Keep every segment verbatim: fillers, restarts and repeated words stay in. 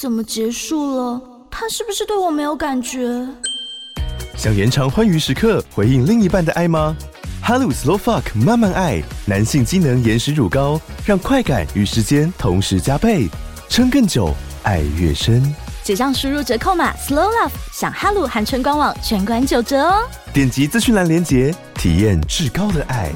怎么结束了？他是不是对我没有感觉？ 想延长欢愉时刻，回应另一半的爱吗？哈鲁 Slow Fuck 慢慢爱，男性机能延时乳膏，让快感与时间同时加倍，撑更久，爱越深。 结账输入折扣码 Slow Love， 享哈鲁含春官网全馆九折哦！ 点击资讯栏连结，体验至高的爱。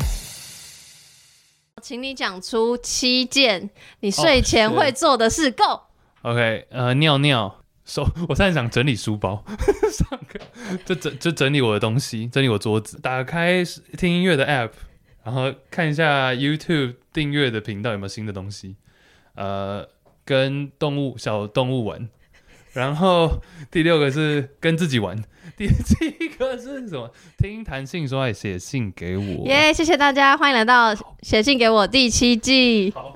请你讲出七件你睡前会做的事。Go。Oh, OK， 呃，尿尿。手，我现在想整理书包，上课就整就整理我的东西，整理我桌子，打开听音乐的 App， 然后看一下 YouTube 订阅的频道有没有新的东西，呃，跟动物小动物玩，然后第六个是跟自己玩，第七个是什么？听弹性说爱，写信给我。 耶、yeah, 谢谢大家，欢迎来到写信给我第七季。 好。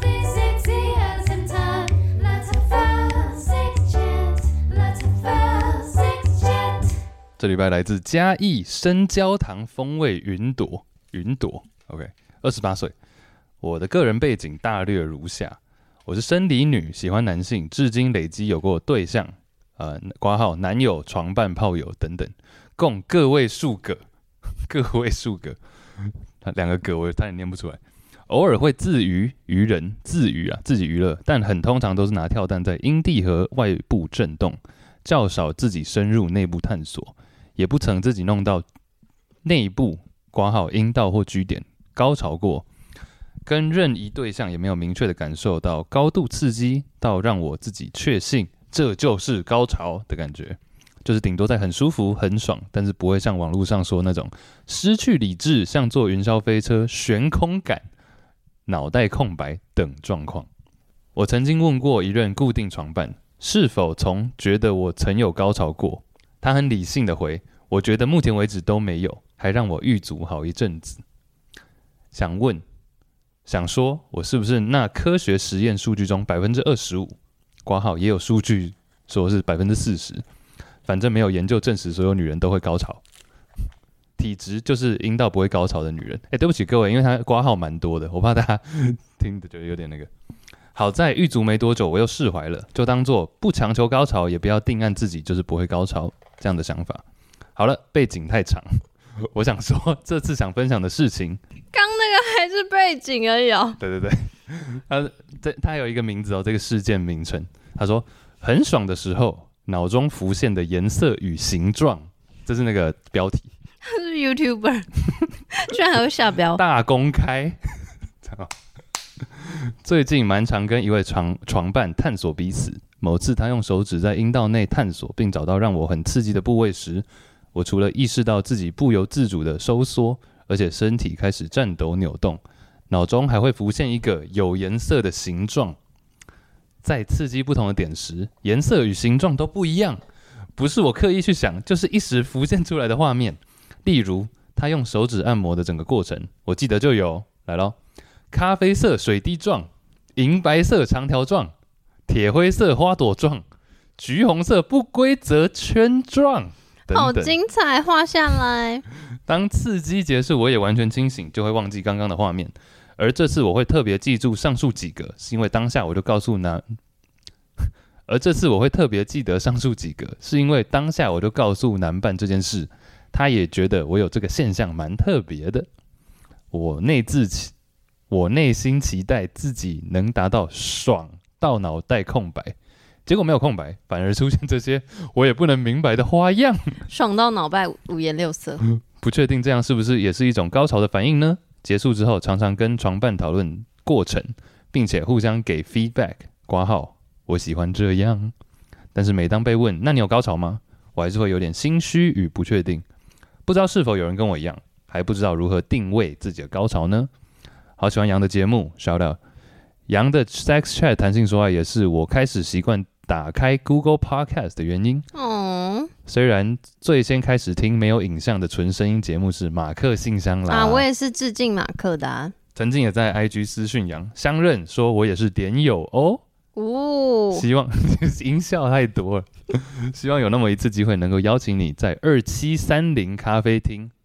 这礼拜来自嘉义生焦糖风味云朵，云朵 ，OK， 二十八岁。我的个人背景大略如下：我是生理女，喜欢男性，至今累积有过对象，呃，括号男友、床伴、炮友等等，共个位数个，个位数个，两个个我差点念不出来。偶尔会自娱娱人，自娱啊，自己娱乐，但很通常都是拿跳蛋在阴蒂和外部震动，较少自己深入内部探索。也不曾自己弄到内部括号阴道或 G 点高潮过，跟任意对象也没有明确的感受到高度刺激到让我自己确信这就是高潮的感觉，就是顶多在很舒服很爽，但是不会像网络上说那种失去理智像坐云霄飞车悬空感脑袋空白等状况。我曾经问过一任固定床伴是否从觉得我曾有高潮过，他很理性的回，我觉得目前为止都没有，还让我狱卒好一阵子。想问，想说我是不是那科学实验数据中 百分之二十五， 括号也有数据说是 百分之四十， 反正没有研究证实所有女人都会高潮。体质就是阴道不会高潮的女人。欸，对不起各位，因为他括号蛮多的，我怕大家听的觉得有点那个。好在狱卒没多久我又释怀了，就当作不强求高潮，也不要定案自己就是不会高潮这样的想法。好了，背景太长，我想说这次想分享的事情， 刚那个还是背景而已哦。 对对对，他这他有一个名字哦，这个事件名称，他说很爽的时候脑中浮现的颜色与形状，这是那个标题。 他是 YouTuber， 居然还会下标， 大公开。最近蛮常跟一位 床, 床伴探索彼此，某次他用手指在阴道内探索并找到让我很刺激的部位时，我除了意识到自己不由自主的收缩，而且身体开始颤抖扭动，脑中还会浮现一个有颜色的形状。在刺激不同的点时，颜色与形状都不一样，不是我刻意去想，就是一时浮现出来的画面。例如他用手指按摩的整个过程，我记得就有来咯，咖啡色水滴状，银白色长条状，铁灰色花朵状，橘红色不规则圈状等等。 好精彩，画下来。 当刺激结束，我也完全清醒，就会忘记刚刚的画面。而这次我会特别记住上述几个，是因为当下我就告诉男，而这次我会特别记得上述几个，是因为当下我就告诉男伴这件事，他也觉得我有这个现象蛮特别的。我内自我内心期待自己能达到爽到脑袋空白，结果没有空白，反而出现这些我也不能明白的花样。 爽到脑袋五颜六色。 不确定这样是不是也是一种高潮的反应呢？结束之后常常跟床伴讨论过程，并且互相给 feedback， 括号我喜欢这样。但是每当被问那你有高潮吗，我还是会有点心虚与不确定，不知道是否有人跟我一样，还不知道如何定位自己的高潮呢？好喜欢杨的节目 shout out， 杨的 sex chat 弹性说爱也是我开始习惯打开 Google Podcast 的原因。 哦， 虽然最先开始听没有影像的纯声音节目是马克信箱啦， 啊，我也是致敬马克的啊。 曾经也在 I G 私讯杨相认，说我也是点友哦。 哦， 希望音效太多了，希望有那么一次机会能够邀请你在二七三零咖啡厅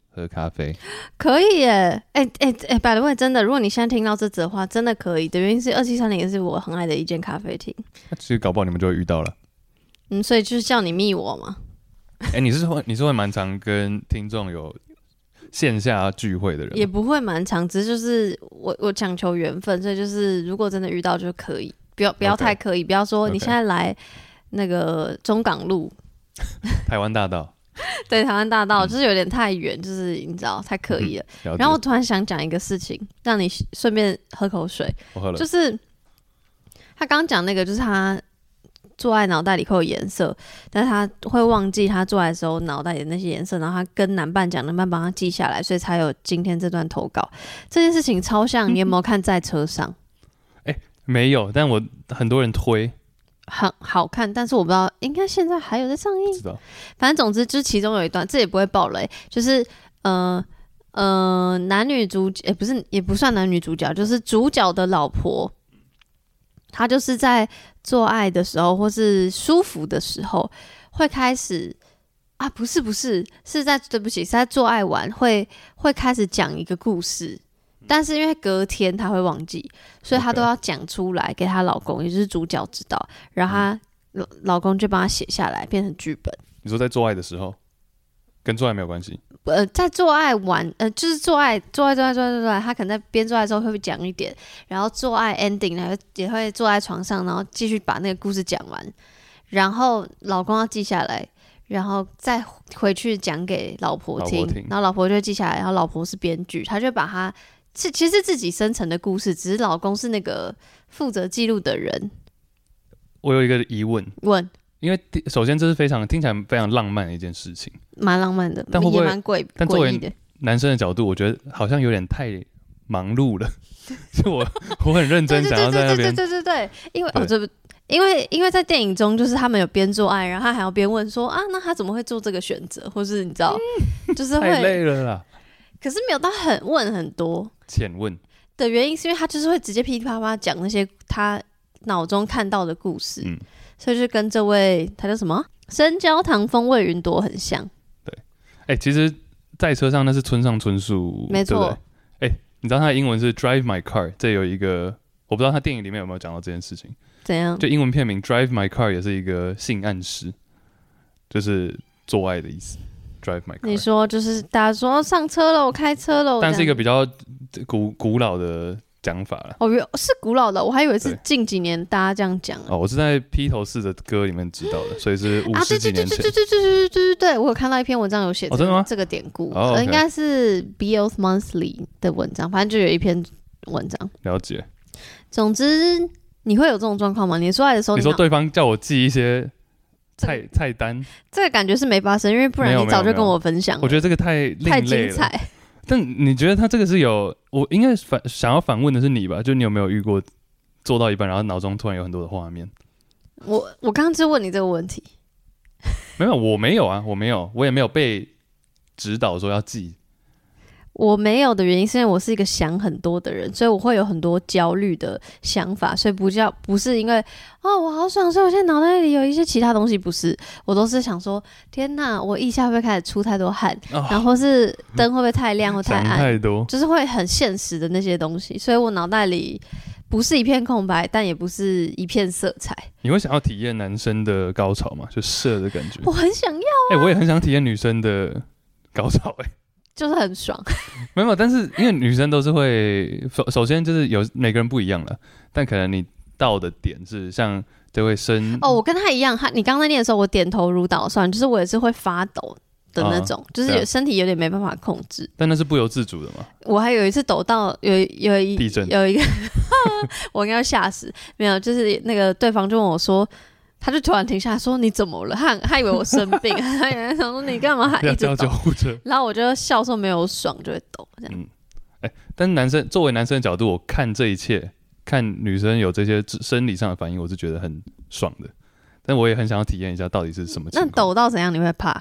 喝咖啡。 可以耶，哎哎哎，by the way，真的，如果你现在听到这则的话，真的可以的原因是二七三零也是我很爱的一间咖啡厅。 其实搞不好你们就会遇到了。 嗯，所以就是叫你密我嘛。 哎、欸，你是会你是会蛮常跟听众有线下聚会的人吗？ 也不会蛮长，只是就是我我讲求缘分，所以就是如果真的遇到就可以，不要不要太刻意， okay. 不要说你现在来那个中港路。 台湾大道， 对，台湾大道、嗯、就是有点太远，就是你知道太刻意了、嗯、了。然后我突然想讲一个事情，让你顺便喝口水。 我喝了。 就是他刚刚讲那个，就是他做爱脑袋里会有颜色，但是他会忘记他做爱的时候脑袋里的那些颜色，然后他跟男伴讲，男伴帮他记下来，所以才有今天这段投稿。这件事情超像，你有没有看在车上？ 哎、欸，没有，但我很多人推。 很好看，但是我不知道，应该现在还有在上映。 知道， 反正总之就是其中有一段，这也不会爆雷，就是呃呃男女主角，也、欸、不是也不算男女主角，就是主角的老婆，她就是在做爱的时候或是舒服的时候，会开始啊，不是不是，是在对不起，是在做爱完会会开始讲一个故事。但是因为隔天她会忘记，所以她都要讲出来给她老公，也就是主角知道，然后她、嗯、老公就帮她写下来，变成剧本。 你说在做爱的时候，跟做爱没有关系？ 呃，在做爱完，呃，就是做爱，做爱，做爱，做爱，做爱，她可能在边做爱的时候会讲一点，然后做爱 ending， 然后也会坐在床上，然后继续把那个故事讲完，然后老公要记下来。然后再回去讲给老婆听， 老婆听， 然后老婆就记下来，然后老婆是编剧，她就把她是其实自己生成的故事，只是老公是那个负责记录的人。 我有一个疑问， 问， 因为首先这是非常听起来非常浪漫的一件事情， 蛮浪漫的， 但会不会也蛮诡但作为诡异的。 男生的角度，我觉得好像有点太忙碌了，就我我很认真想要在那边， 对对对对对对对，因为哦这不。因为因为在电影中，就是他们有边做爱，然后他还要边问说啊，那他怎么会做这个选择，或是你知道，嗯、就是会太累了啦。 可是没有到很问很多浅问的原因，是因为他就是会直接噼里啪啦讲那些他脑中看到的故事，嗯，所以就跟这位他叫什么深焦糖风味云朵很像。 对，哎、欸，其实在车上那是村上春树， 没错。 哎、欸，你知道他的英文是 Drive My Car， 这有一个我不知道他电影里面有没有讲到这件事情。 怎样？ 就英文片名 Drive My Car 也是一个性暗示，就是做爱的意思。Drive My Car， 你说就是大家说上车了，我开车了， 但是一个比较古古老的讲法了。 哦，是古老的，我还以为是近几年大家这样讲。 哦，我是在披头士的歌里面知道的，所以是五十几年前。 啊，对对对对对对对对对对，我有看到一篇文章有写、這個哦、真的吗？ 这个典故， 哦 okay 呃，应该是 B L Monthly 的文章，反正就有一篇文章。 了解。 总之。你会有这种状况吗？你说爱的时候你， 你说对方叫我记一些菜菜单， 这个感觉是没发生，因为不然你早就跟我分享了。 我觉得这个太另类了， 太精彩。 但你觉得他这个是有，我应该反想要反问的是你吧？就你有没有遇过做到一半，然后脑中突然有很多的画面？ 我我刚刚就问你这个问题， 没有，我没有啊，我没有，我也没有被指导说要记。 我没有的原因是因为我是一个想很多的人，所以我会有很多焦虑的想法，所以不叫不是因为哦我好爽，所以我现在脑袋里有一些其他东西，不是，我都是想说天哪，我腋下会不会开始出太多汗，哦、然后是灯会不会太亮或太暗， 太多， 就是会很现实的那些东西，所以我脑袋里不是一片空白，但也不是一片色彩。 你会想要体验男生的高潮吗？就射的感觉？ 我很想要啊， 哎、欸，我也很想体验女生的高潮、欸，哎。 就是很爽， 没有，但是因为女生都是会，首首先就是有每个人不一样了，但可能你到的点是像就会深哦，我跟他一样，他你刚才念的时候，我点头如捣蒜，就是我也是会发抖的那种，啊、就是有身体有点没办法控制， 但那是不由自主的嘛。 我还有一次抖到有有一地震， 有一个我应该要吓死，没有，就是那个对方就问我说。他就突然停下来说：“你怎么了？”他他以为我生病，他以为想说你干嘛还一直抖？ 要叫救护车。 然后我就笑说没有爽就会抖这样。 嗯，哎、欸，但是男生作为男生的角度，我看这一切，看女生有这些生理上的反应，我是觉得很爽的。但我也很想要体验一下到底是什么情况。 那抖到怎样你会怕？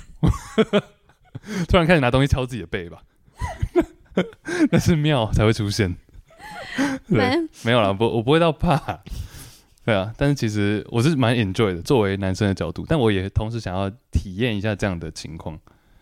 突然开始拿东西敲自己的背吧，那是妙才会出现。对，没有啦，不，我不会到怕。对啊，但是其实我是蛮 enjoy 的，作为男生的角度，但我也同时想要体验一下这样的情况，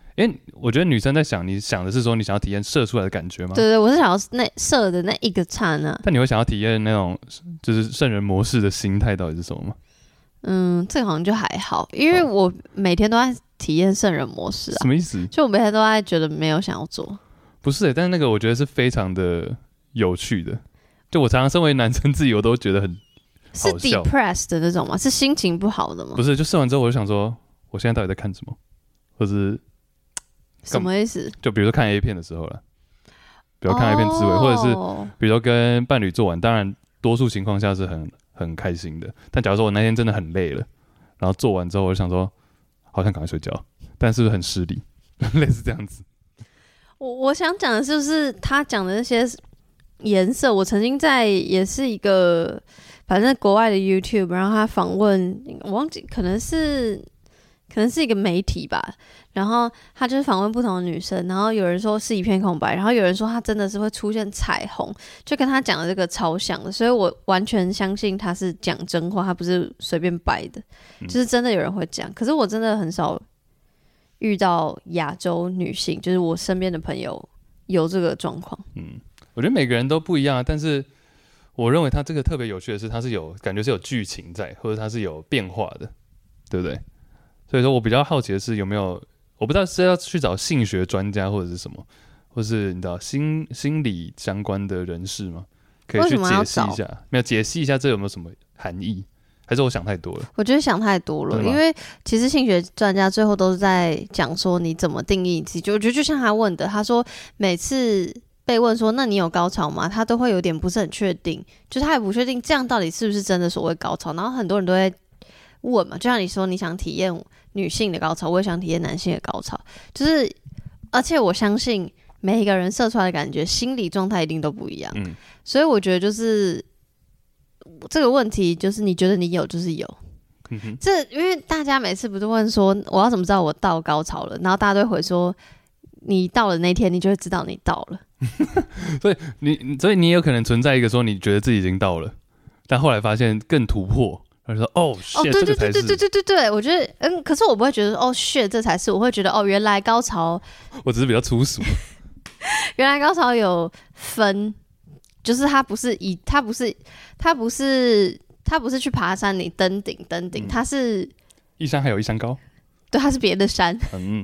因为我觉得女生在想，你想的是说你想要体验射出来的感觉吗？ 对对，我是想要那射的那一个刹那。 但你会想要体验那种就是圣人模式的心态到底是什么吗？ 嗯，这个好像就还好，因为我每天都在体验圣人模式啊。 什么意思？ 就我每天都在觉得没有想要做。 不是、欸，但是那个我觉得是非常的有趣的。就我常常身为男生自己，我都觉得很好笑。 是 depressed 的那种吗？是心情不好的吗？ 不是，就射完之后我就想说，我现在到底在看什么，或是什么意思？ 就比如说看 A 片的时候了，比如看 A 片滋味， oh. 或者是比如说跟伴侣做完，当然多数情况下是很很开心的。但假如说我那天真的很累了，然后做完之后我就想说，好想赶快睡觉，但是不是很失礼，类似这样子。 我我想讲的就是他讲的那些颜色，我曾经在也是一个反正国外的 YouTube， 然后他访问我忘记可能是可能是一个媒体吧，然后他就是访问不同的女生，然后有人说是一片空白，然后有人说他真的是会出现彩虹，就跟他讲的这个超像的，所以我完全相信他是讲真话，他不是随便掰的，就是真的有人会讲。可是我真的很少遇到亚洲女性，就是我身边的朋友有这个状况。嗯。 我觉得每个人都不一样啊，但是我认为它这个特别有趣的是，它是有感觉是有剧情在，或者它是有变化的，对不对？所以说我比较好奇的是有没有，我不知道是要去找性学专家或者是什么，或是你知道心心理相关的人士吗？可以去解析一下，没有解析一下这有没有什么含义？还是我想太多了？我觉得想太多了，因为其实性学专家最后都是在讲说你怎么定义自己。我觉得就像他问的，他说每次被问说那你有高潮吗？他都会有点不是很确定，就是他也不确定这样到底是不是真的所谓高潮。然后很多人都会问嘛，就像你说你想体验女性的高潮，我也想体验男性的高潮，就是而且我相信每一个人射出来的感觉心理状态一定都不一样、嗯、所以我觉得就是这个问题就是你觉得你有就是有、嗯、这因为大家每次不是问说我要怎么知道我到高潮了，然后大家都会回说你到了那天你就会知道你到了所以你所以你有可能存在一个说你觉得自己已经到了，但后来发现更突破，然后说哦 shit、哦、 对对对对对对对对，我觉得嗯，可是我不会觉得哦 shit 这才是，我会觉得哦原来高潮， 我只是比较粗俗， 原来高潮有分，就是它不是以它不是它不是它不是去爬山你登顶登顶，它是一山还有一山高， 对，它是别的山，嗯。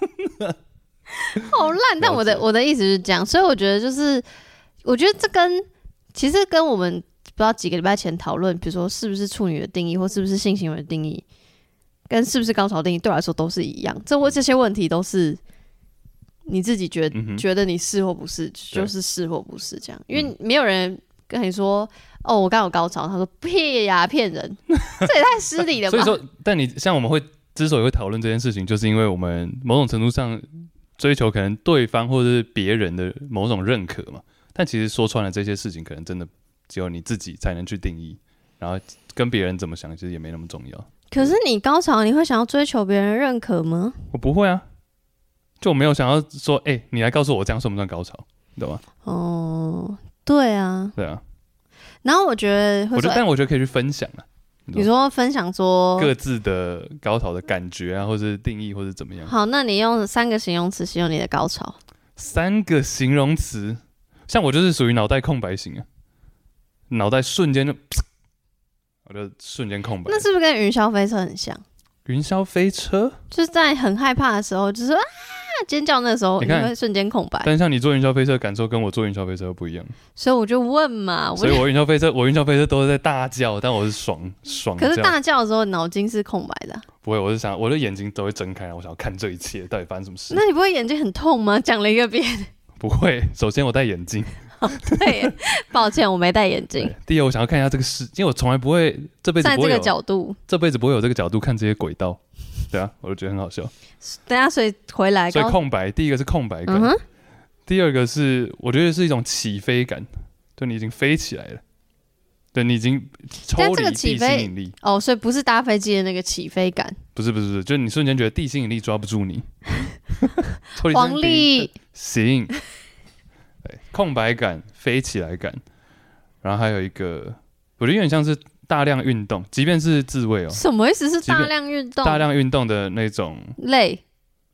好烂，但我的我的意思是这样，所以我觉得就是，我觉得这跟其实跟我们不知道几个礼拜前讨论，比如说是不是处女的定义，或是不是性行为的定义，跟是不是高潮定义，对我来说都是一样。这这些问题都是你自己觉得、嗯、觉得你是或不是，就是是或不是这样，因为没有人跟你说哦，我刚有高潮，他说屁呀，骗人，这也太失礼了吧。 所以说，但你像我们会之所以会讨论这件事情，就是因为我们某种程度上追求可能对方或者是别人的某种认可嘛，但其实说穿了这些事情，可能真的只有你自己才能去定义，然后跟别人怎么想，其实也没那么重要。 可是你高潮，你会想要追求别人认可吗？ 我不会啊，就我没有想要说，哎、欸，你来告诉我这样算不算高潮，你懂吗？ 哦，对啊， 对啊。 然后我觉得会， 我觉得，但我觉得可以去分享啊。 你说分享说各自的高潮的感觉啊，或是定义，或是怎么样？ 好，那你用三个形容词形容你的高潮。 三个形容词，像我就是属于脑袋空白型啊，脑袋瞬间就，我就瞬间空白。 那是不是跟云霄飞车很像？ 云霄飞车就是在很害怕的时候，就是啊尖叫那个时候，你会瞬间空白。 但像你坐云霄飞车的感受跟我坐云霄飞车不一样， 所以我就问嘛。 所以我云霄飞车，我云霄飞车都是在大叫，但我是爽爽。 可是大叫的时候，脑筋是空白的、啊。 不会，我是想我的眼睛都会睁开，我想要看这一切到底发生什么事。 那你不会眼睛很痛吗？讲了一个遍。 不会，首先我戴眼镜。 哦、对，抱歉，我没戴眼镜。 第二，我想要看一下这个世，因为我从来不会这辈子不会有在这个角度， 这辈子不会有这个角度看这些轨道。对啊，我就觉得很好笑。 等一下，所以回来， 所以空白，第一个是空白感，嗯、第二个是我觉得是一种起飞感，就你已经飞起来了，对你已经抽离地心引力哦，所以不是搭飞机的那个起飞感， 不是不是不是，就是你瞬间觉得地心引力抓不住你， 黄历行，对，空白感、飞起来感，然后还有一个，我觉得有点像是大量运动，即便是自慰哦。 什么意思是大量运动？ 大量运动的那种累。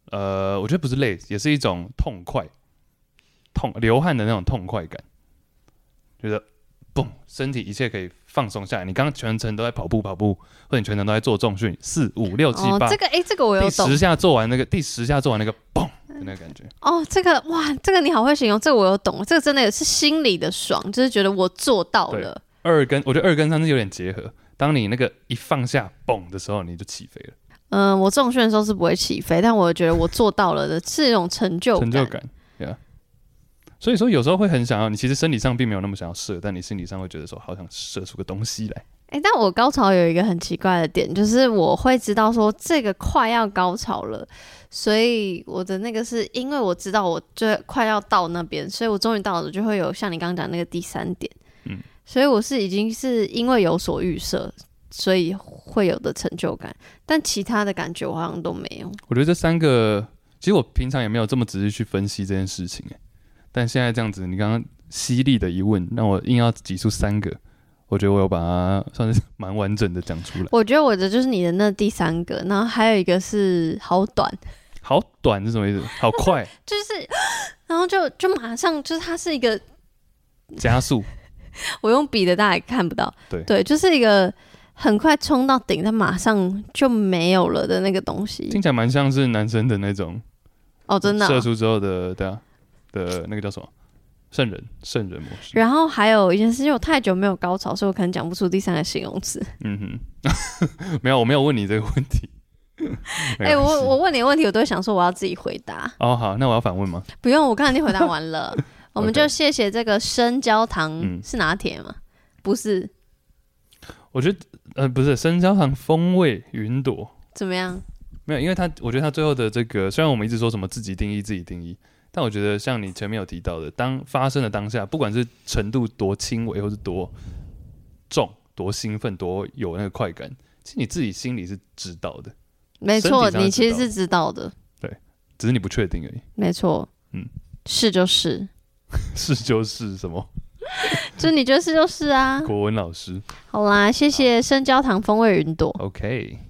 呃，我觉得不是累，也是一种痛快，痛流汗的那种痛快感，觉得嘣，身体一切可以放松下来。你刚刚全程都在跑步跑步，或者你全程都在做重训，四五六七八， 这个哎、欸，这个我有懂。 第十下做完那个，第十下做完那个嘣的那个感觉。 哦，这个哇，这个你好会形容，这个我有懂，这个真的也是心里的爽，就是觉得我做到了。 二跟我觉得二跟三是有点结合，当你那个一放下嘣的时候，你就起飞了。 嗯、呃，我重训的时候是不会起飞，但我觉得我做到了的是一种成就感。 成就感，对啊。所以说有时候会很想要，你其实生理上并没有那么想要射，但你心理上会觉得说好想射出个东西来。 哎、欸，但我高潮有一个很奇怪的点，就是我会知道说这个快要高潮了，所以我的那个是因为我知道我就快要到那边，所以我终于到了，就会有像你刚刚讲那个第三点。嗯，所以我是已经是因为有所预设，所以会有的成就感，但其他的感觉我好像都没有。 我觉得这三个，其实我平常也没有这么仔细去分析这件事情，但现在这样子，你刚刚犀利的一问，让我硬要挤出三个，我觉得我有把它算是蛮完整的讲出来。 我觉得我的就是你的那第三个，然后还有一个是好短， 好短是什么意思？好快， 就是，然后就就马上就是它是一个加速。 我用笔的大家也看不到， 对对，就是一个很快冲到顶，但马上就没有了的那个东西， 听起来蛮像是男生的那种哦，真的、啊、 射出之后的对啊的那个叫什么圣人圣人模式。 然后还有一件事，因为我太久没有高潮，所以我可能讲不出第三个形容词。 嗯哼，没有，我没有问你这个问题。 哎、欸，我我问你的问题，我都会想说我要自己回答。 哦，好，那我要反问吗？ 不用，我刚才已经回答完了。我们就谢谢这个生焦糖、嗯、是拿铁吗？不是， 我觉得呃不是生焦糖风味云朵怎么样？ 没有，因为他我觉得他最后的这个，虽然我们一直说什么自己定义自己定义，但我觉得像你前面有提到的，当发生的当下，不管是程度多轻微，或是多重、多兴奋、多有那个快感，其实你自己心里是知道的。 没错，你其实是知道的。 对，只是你不确定而已。 没错，嗯，是就是。 是就是什么？ 就你觉得是就是啊。 国文老师。 好啦，谢谢生焦糖风味云朵。 OK。